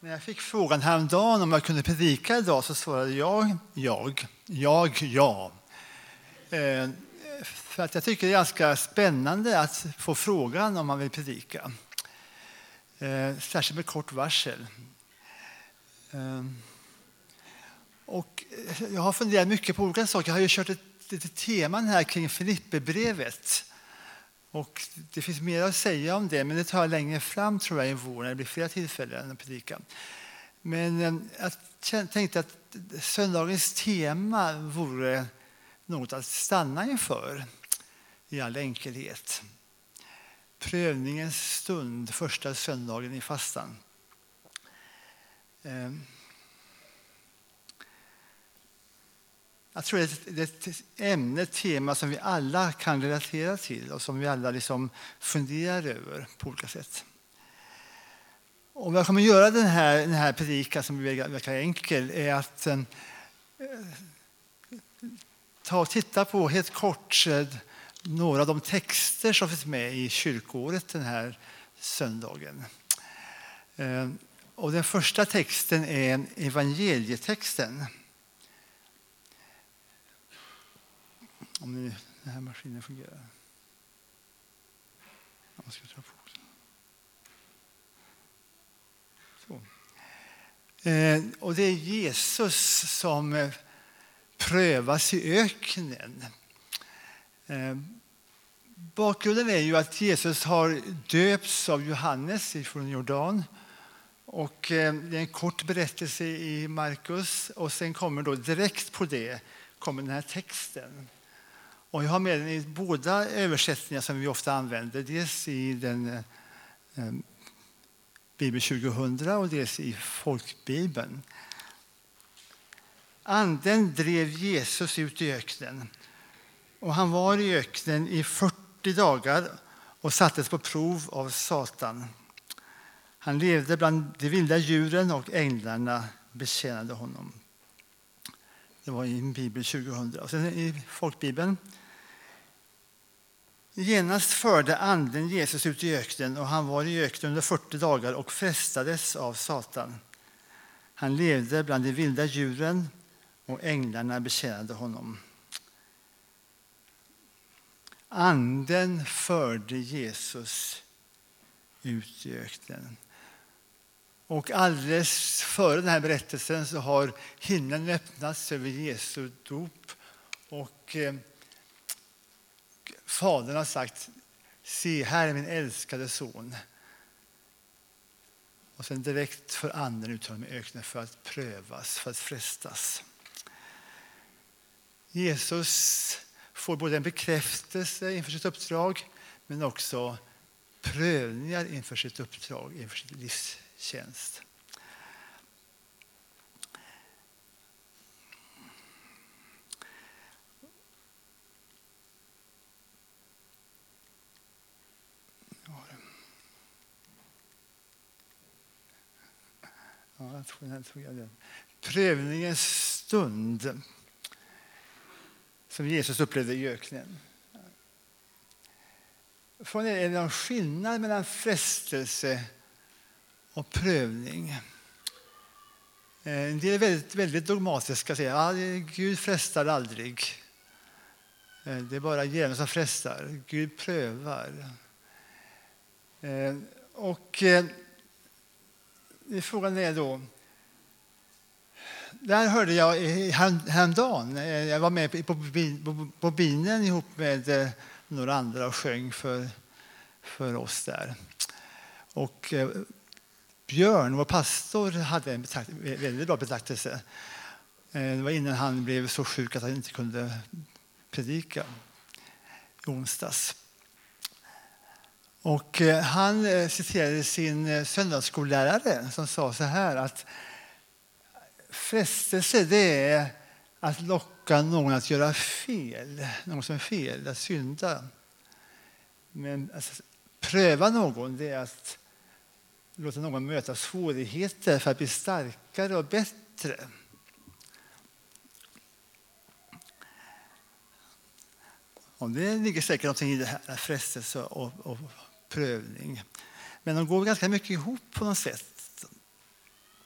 När jag fick frågan häromdagen om jag kunde predika idag så svarade jag. För att jag tycker det är ganska spännande att få frågan om man vill predika. Särskilt med kort varsel. Och jag har funderat mycket på olika saker. Jag har ju kört ett teman här kring Filipperbrevet. Och det finns mer att säga om det, men det tar jag längre fram tror jag i vår när det blir flera tillfällen att predika. Men jag tänkte att söndagens tema vore något att stanna inför i all enkelhet. Prövningens stund, första söndagen i fastan. Jag tror det är ett ämne, ett tema som vi alla kan relatera till och som vi alla liksom funderar över på olika sätt. Och jag kommer göra den här predikan som verkar enkel är att titta på helt kort några av de texter som finns med i kyrkoåret den här söndagen. Och den första texten är evangelietexten. Om nu den här maskinen fungerar. Jag ska ta på. Så. Och det är Jesus som prövas i öknen. Bakgrunden är ju att Jesus har döpts av Johannes från Jordan. Och det är en kort berättelse i Markus. Och sen kommer då direkt på det kommer den här texten. Och jag har med den i båda översättningar som vi ofta använder. Dels i den Bibel 2000 och dels i folkbibeln. Anden drev Jesus ut i öknen. Och han var i öknen i 40 dagar och sattes på prov av Satan. Han levde bland de vilda djuren och änglarna betjänade honom. Det var i Bibel 2000. Och sen i folkbibeln. Genast förde anden Jesus ut i öknen och han var i öknen under 40 dagar och frestades av Satan. Han levde bland de vilda djuren och änglarna betjänade honom. Anden förde Jesus ut i öknen. Och alldeles före den här berättelsen så har himlen öppnats över Jesu dop och Fadern har sagt, se här är min älskade son. Och sen direkt för anden ut honom i öknen för att prövas, för att frestas. Jesus får både en bekräftelse inför sitt uppdrag men också prövningar inför sitt uppdrag, inför sitt livstjänst. Prövningens stund som Jesus upplevde i öknen. Från är det en skillnad mellan frestelse och prövning. En del är väldigt dogmatiska. Gud frestar aldrig. Det är bara djävulen som frestar. Gud prövar. Och frågan är då, där hörde jag häromdagen, jag var med på binen ihop med några andra och sjöng för oss där. Och Björn, vår pastor, hade en väldigt bra betraktelse. Det var innan han blev så sjuk att han inte kunde predika i onsdags. Och han citerade sin söndagsskollärare som sa så här att frestelse det är att locka någon att göra fel, något som är fel, att synda. Men att pröva någon det är att låta någon möta svårigheter för att bli starkare och bättre. Och det ligger säkert någonting i det här, frestelse och prövning. Men de går ganska mycket ihop på något sätt.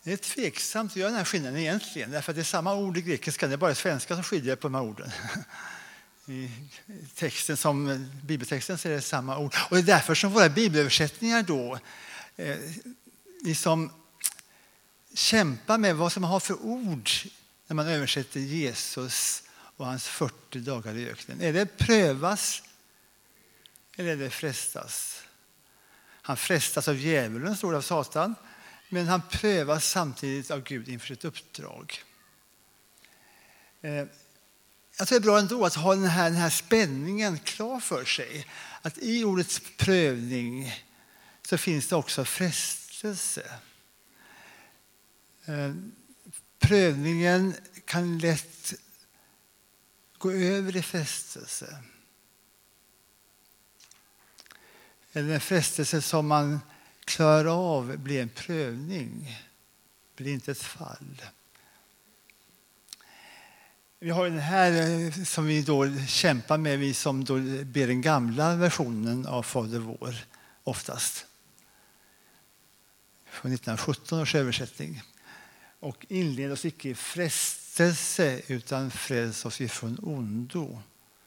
Det är tveksamt att göra den här skillnaden egentligen. Därför att det är samma ord i grekiska. Det är bara svenska som skiljer på de här orden. I texten som bibeltexten så är det samma ord. Och det är därför som våra bibelöversättningar då liksom kämpar med vad som man har för ord när man översätter Jesus och hans 40 dagar i öknen. Är det prövas eller är det frestas? Han frestas av djävulen, står det, av Satan. Men han prövas samtidigt av Gud inför sitt uppdrag. Jag tror det är bra ändå att ha den här spänningen klar för sig. Att i ordets prövning så finns det också frestelse. Prövningen kan lätt gå över i frestelse. Eller en frestelse som man klarar av blir en prövning, blir inte ett fall. Vi har den här som vi då kämpar med, vi som då ber den gamla versionen av Fader vår oftast. Från 1917 års översättning. Och inled oss icke i frestelse utan fräls oss ifrån ondo.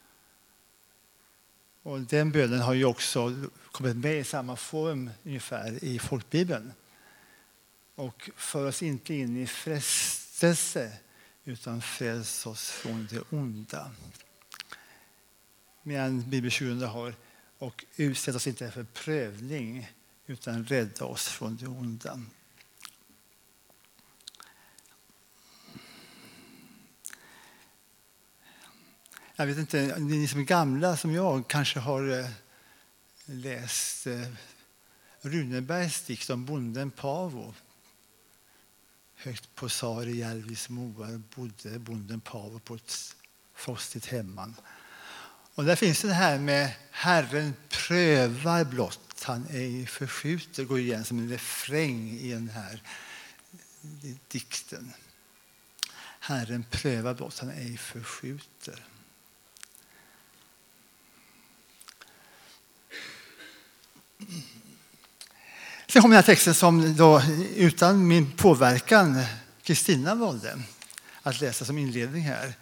Och den bönen har ju också kommit med i samma form ungefär i folkbibeln. Och för oss inte in i frestelse utan fräls oss från det onda. Medan Bibel 2000 har och utsätt oss inte för prövning utan rädda oss från det onda. Jag vet inte, ni som är gamla som jag kanske har läst Runebergs dikt om bonden Pavo. Högt på Sarijärvis moar bodde bonden Pavo på ett frostigt hemman. Och där finns det här med Herren prövar blott, han ej förskjuter, går igen som en refräng i den här dikten. Herren prövar blott, han ej förskjuter. Sen kommer den här texten som då utan min påverkan Kristina valde att läsa som inledning här.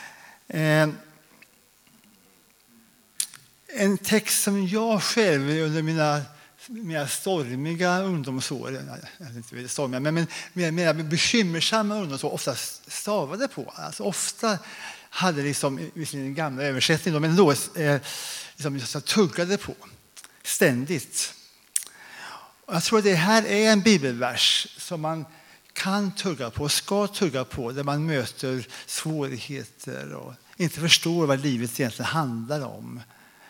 En text som jag själv under mina stormiga ungdomsår, inte stormiga, men mer bekymmersamma ungdomsår ofta stavade på. Alltså ofta hade liksom visserligen gamla översättning, men då liksom jag tuggade på ständigt. Och jag tror att det här är en bibelvers som man kan tugga på, ska tugga på, där man möter svårigheter och inte förstår vad livet egentligen handlar om.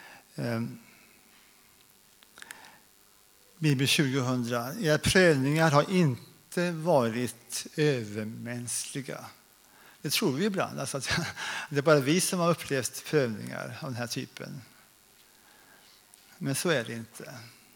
Bibel 2000. Era prövningar har inte varit övermänskliga. Det tror vi ibland. Alltså att det är bara vi som har upplevt prövningar av den här typen. Men så är det inte.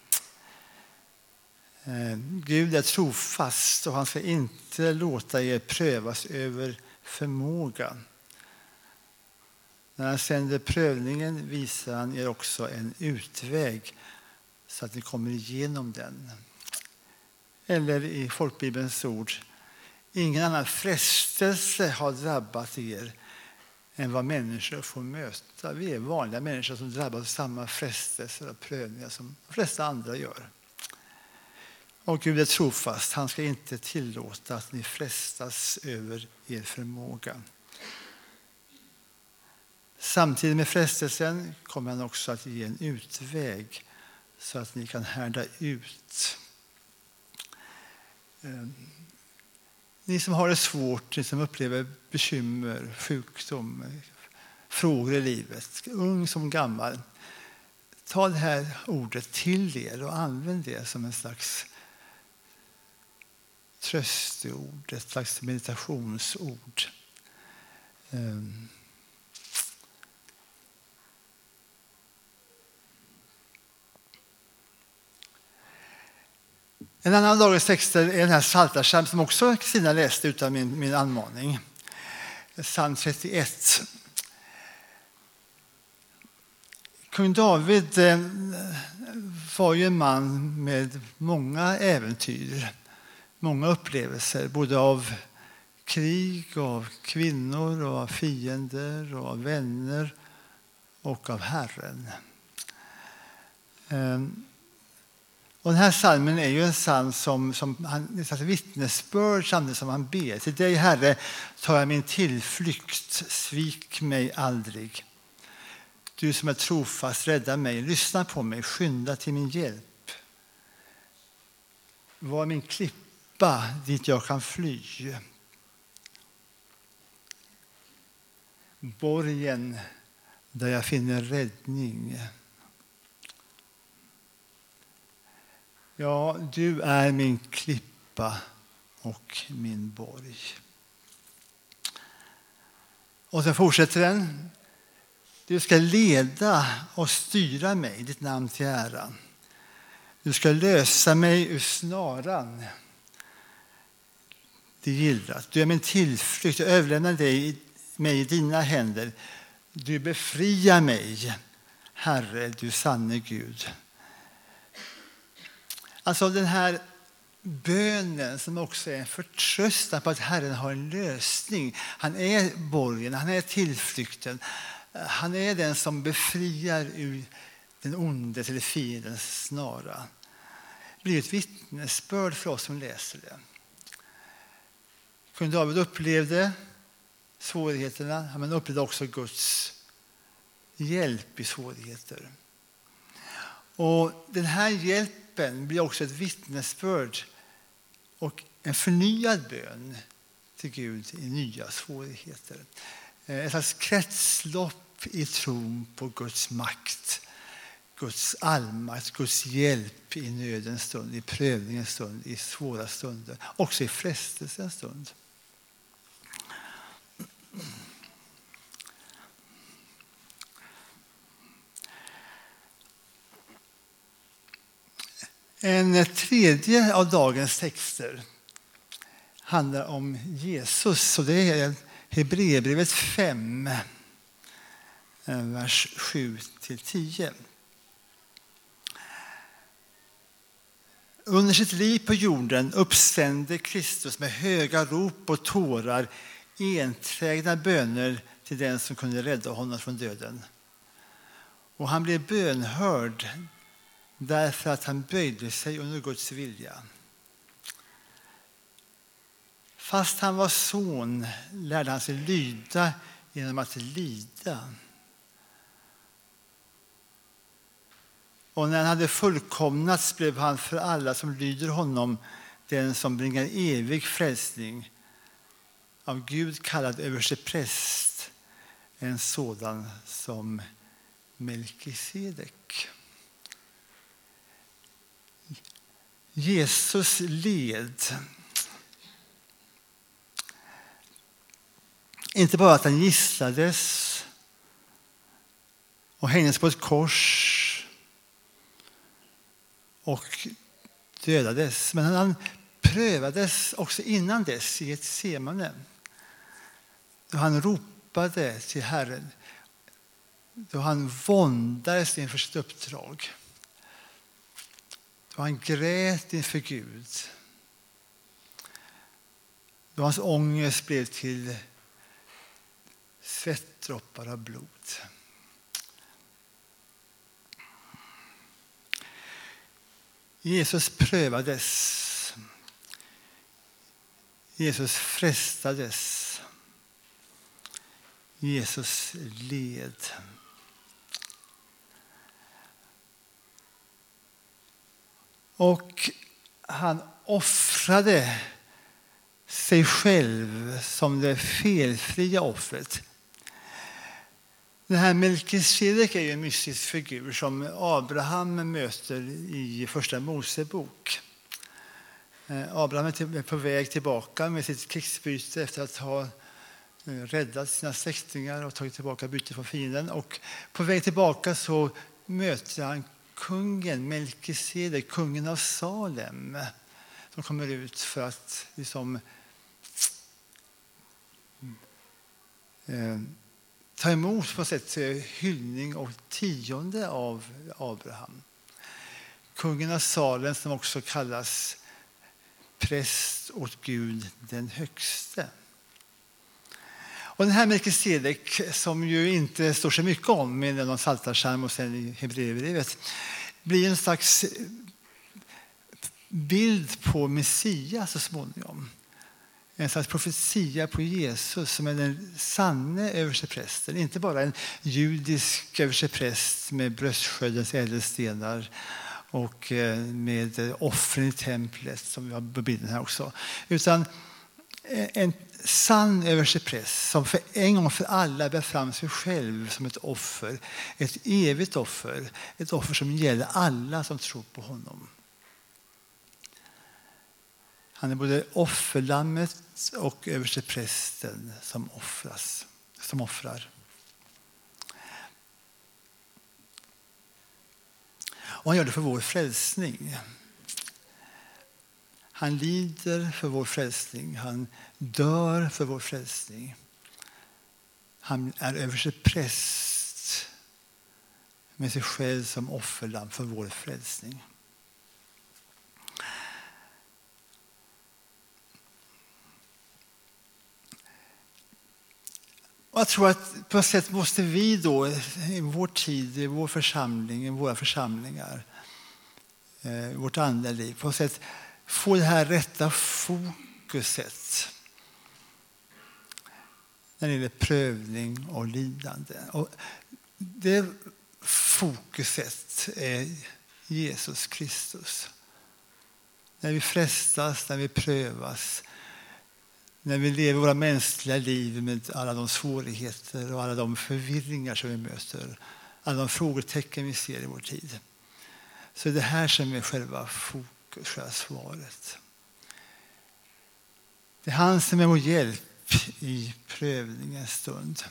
Gud är trofast och han ska inte låta er prövas över förmåga. När han sänder prövningen visar han er också en utväg så att ni kommer igenom den. Eller i folkbibelns ord, ingen annan frestelse har drabbat er än vad människor får möta. Vi är vanliga människor som drabbas av samma frestelser och prövningar som de flesta andra gör. Och Gud är trofast, han ska inte tillåta att ni frestas över er förmåga. Samtidigt med frestelsen kommer han också att ge en utväg så att ni kan härda ut. Ni som har det svårt, ni som upplever bekymmer, sjukdom, frågor i livet, ung som gammal. Ta det här ordet till er och använd det som en slags trösteord, ett slags meditationsord. En annan dagens texter är den här Psaltarpsalmen som också Kristina läste utan min anmaning. Psalm 31. Kung David var ju en man med många äventyr. många upplevelser, både av krig, av kvinnor, och av fiender, och av vänner och av Herren. Och den här psalmen är ju en psalm som han, ett vittnesbörd samtidigt som han ber. Till dig, Herre, tar jag min tillflykt, svik mig aldrig. Du som är trofast, rädda mig, lyssna på mig, skynda till min hjälp. Var min klippa dit jag kan fly. Borgen där jag finner räddning. Ja, du är min klippa och min borg. Och så fortsätter den. Du ska leda och styra mig, ditt namn till ära. Du ska lösa mig ur snaran. Det gillrat. Du är min tillflykt. Jag överlämnar mig i dina händer. Du befriar mig, Herre, du sanne Gud. Alltså den här bönen som också är en förtröstan på att Herren har en lösning. Han är borgen, han är tillflykten. Han är den som befriar ur den ondes eller fiendens snara. Det blir ett vittnesbörd för oss som läser det. Kung David upplevde svårigheterna, men upplevde också Guds hjälp i svårigheter. Och den här hjälpen blir också ett vittnesbörd och en förnyad bön till Gud i nya svårigheter. Ett slags kretslopp i tron på Guds makt, Guds allmakt, Guds hjälp i nödens stund, i prövningens stund, i svåra stunder, också i frestelsens stund. En tredje av dagens texter handlar om Jesus, och det är Hebreerbrevet 5, vers 7-10. Under sitt liv på jorden uppsände Kristus med höga rop och tårar enträgna böner till den som kunde rädda honom från döden. Och han blev bönhörd därför att han böjde sig under Guds vilja. Fast han var son lärde han sig lyda genom att lida. Och när han hade fullkomnats blev han för alla som lyder honom den som bringar evig frälsning, av Gud kallad överstepräst, en sådan som Melkisedek. Jesus led. Inte bara att han gisslades och hängdes på ett kors och dödades, men han prövades också innan dess i ett Getsemane. Då han ropade till Herren, då han våndades inför sitt uppdrag, då han grät inför Gud, då hans ångest blev till svettdroppar av blod. Jesus prövades. Jesus frestades. Jesus led. Och han offrade sig själv som det felfria offret. Den här Melkisedek är ju en mystisk figur som Abraham möter i första Mosebok. Abraham är på väg tillbaka med sitt krigsbyte efter att ha räddat sina släktingar och tagit tillbaka bytet från fienden. Och på väg tillbaka så möter han kungen Melkisedek, kungen av Salem, som kommer ut för att liksom ta emot på sätt hyllning och tionde av Abraham. Kungen av Salem, som också kallas präst åt Gud den högste. Och den här Melkisedek, som ju inte står så mycket om i någon Psaltarpsalm och sen i Hebreerbrevet, blir en slags bild på Messias så småningom. En slags profetia på Jesus som är den sanne översteprästen. Inte bara en judisk överstepräst med bröstsköldens ädelstenar och med offren i templet som vi har på bilden här också. Utan en sann överstepräst som för en gång för alla bär fram sig själv som ett offer. Ett evigt offer. Ett offer som gäller alla som tror på honom. Han är både offerlammet och översteprästen som offrar. Och han gör det för vår frälsning. Han lider för vår frälsning. Han dör för vår frälsning. Han är överstepräst med sig själv som offerlamm för vår frälsning. Och jag tror att på ett sätt måste vi då i vår tid, i vår församling, i våra församlingar, vårt andliga liv, på ett sätt få det här rätta fokuset när det gäller prövning och lidande. Och det fokuset är Jesus Kristus. När vi frestas, när vi prövas, när vi lever våra mänskliga liv med alla de svårigheter och alla de förvirringar som vi möter, alla de frågetecken vi ser i vår tid. Så det här som är själva fokus, själva svaret. Det är han som är vår hjälp i prövningens stund.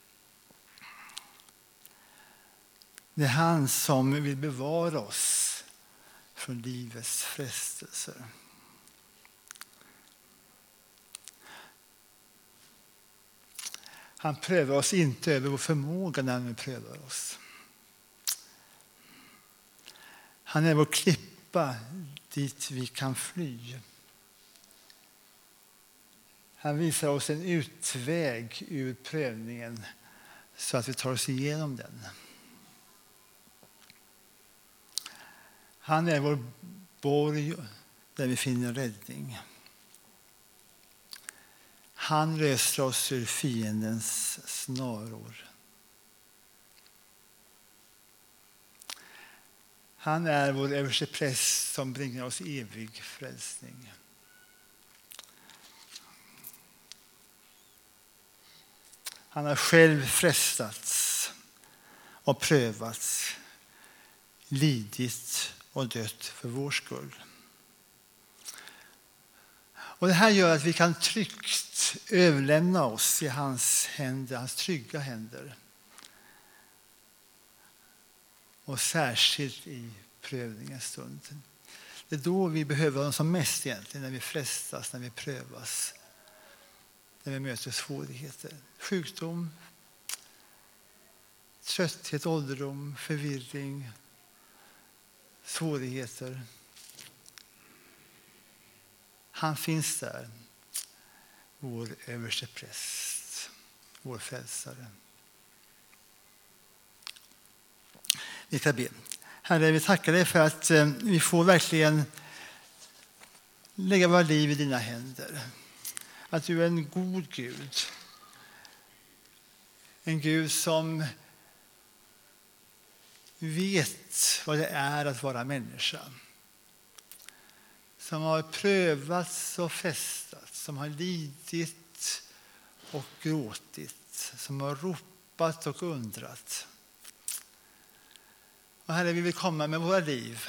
Det är han som vill bevara oss från livets frestelser. Han prövar oss inte över vår förmåga när han prövar oss. Han är vår klippa dit vi kan fly. Han visar oss en utväg ur prövningen så att vi tar oss igenom den. Han är vår borg där vi finner räddning. Han löser oss ur fiendens snaror. Han är vår överstepräst som bringar oss evig frälsning. Han har själv frestats och prövats, lidit och dött för vår skull. Och det här gör att vi kan tryggt överlämna oss i hans händer, hans trygga händer. Och särskilt i prövningens stund. Det är då vi behöver honom som mest egentligen, när vi frestas, när vi prövas. När vi möter svårigheter. Sjukdom, trötthet, ålderdom, förvirring, svårigheter. Han finns där, vår överstepräst, vår frälsare. Vi ska be. Herre, vi tackar dig för att vi får verkligen lägga våra liv i dina händer. Att du är en god Gud. En Gud som vet vad det är att vara människa. Som har prövats och festats, som har lidit och gråtit, som har ropat och undrat. Och Herre, vi vill komma med våra liv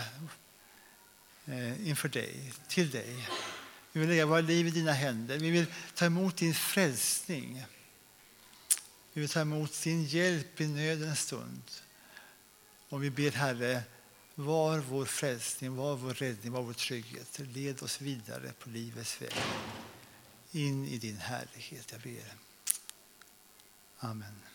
inför dig, till dig. Vi vill lägga våra liv i dina händer. Vi vill ta emot din frälsning. Vi vill ta emot din hjälp i nödens stund. Och vi ber, Herre, var vår frälsning, var vår räddning, var vår trygghet. Led oss vidare på livets väg. In i din härlighet, jag ber. Amen.